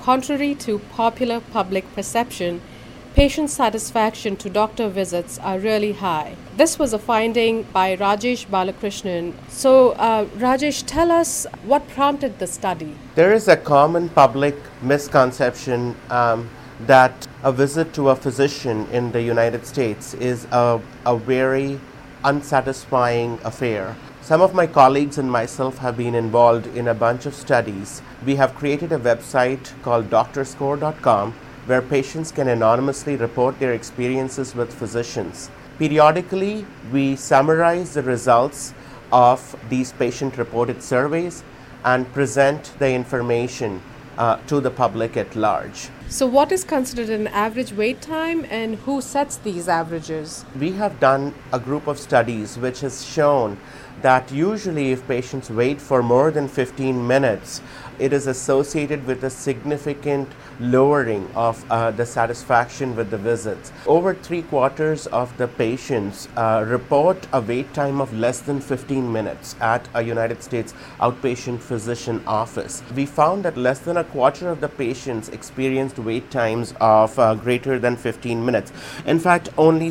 Contrary to popular public perception, patient satisfaction to doctor visits are really high. This was a finding by Rajesh Balakrishnan. So, Rajesh, tell us what prompted the study. There is a common public misconception that a visit to a physician in the United States is a very unsatisfying affair. Some of my colleagues and myself have been involved in a bunch of studies. We have created a website called doctorscore.com where patients can anonymously report their experiences with physicians. Periodically, we summarize the results of these patient-reported surveys and present the information to the public at large. So, what is considered an average wait time and who sets these averages? We have done a group of studies which has shown that usually if patients wait for more than 15 minutes, it is associated with a significant lowering of the satisfaction with the visits. Over 3/4 of the patients report a wait time of less than 15 minutes at a United States outpatient physician office. We found that less than a quarter of the patients experienced wait times of greater than 15 minutes. In fact, only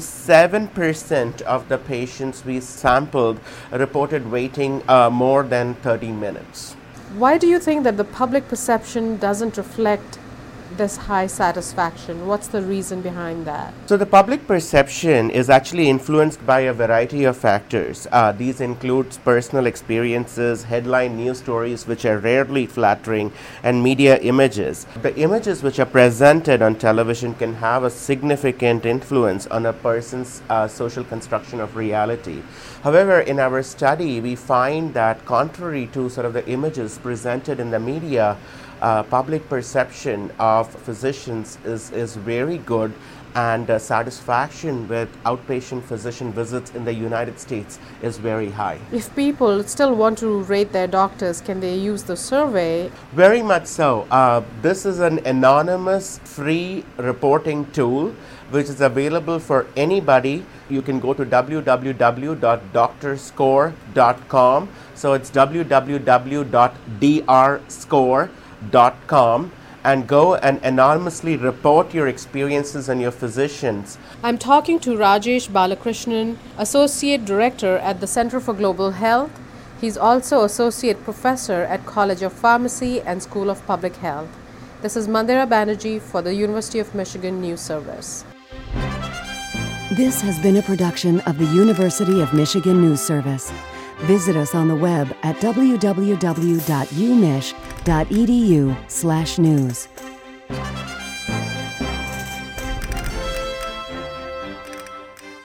7% of the patients we sampled reported waiting more than 30 minutes. Why do you think that the public perception doesn't reflect this high satisfaction? What's the reason behind that? So the public perception is actually influenced by a variety of factors. These include personal experiences, headline news stories which are rarely flattering, and media images. The images which are presented on television can have a significant influence on a person's social construction of reality. However, in our study, we find that contrary to sort of the images presented in the media, public perception of physicians is very good, and satisfaction with outpatient physician visits in the United States is very high. If people still want to rate their doctors, can they use the survey? Very much so. This is an anonymous, free reporting tool which is available for anybody. You can go to www.doctorscore.com. So it's www.drscore.com and go and anonymously report your experiences and your physicians. I'm talking to Rajesh Balakrishnan, Associate Director at the Center for Global Health. He's also Associate Professor at College of Pharmacy and School of Public Health. This is Mandira Banerjee for the University of Michigan News Service. This has been a production of the University of Michigan News Service. Visit us on the web at www.umich.edu/news.